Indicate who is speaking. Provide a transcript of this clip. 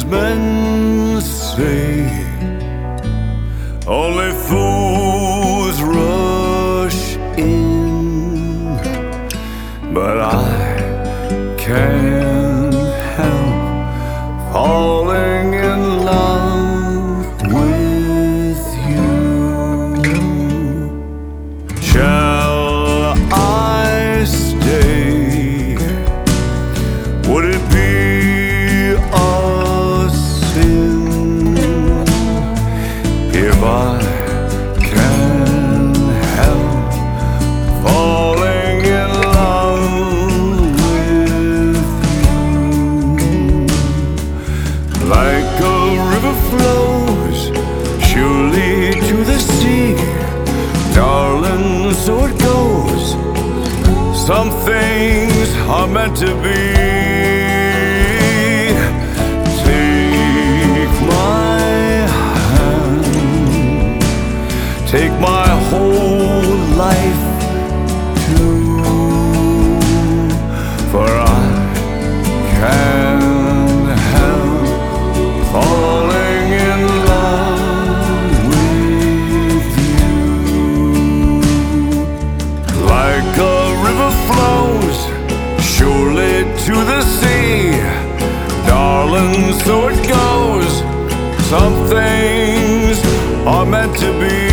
Speaker 1: men say only fools rush in, but I can't help falling in love with you. Shall I stay? Would it be a sin if I can't help falling in love with you? Like a river flows surely to the sea, darling, so it goes. Some things are meant to be. Take my hand, take my whole life too, for I can't help falling in love with you. Like a river flows surely to the sea, darling, so it goes. Some things are meant to be.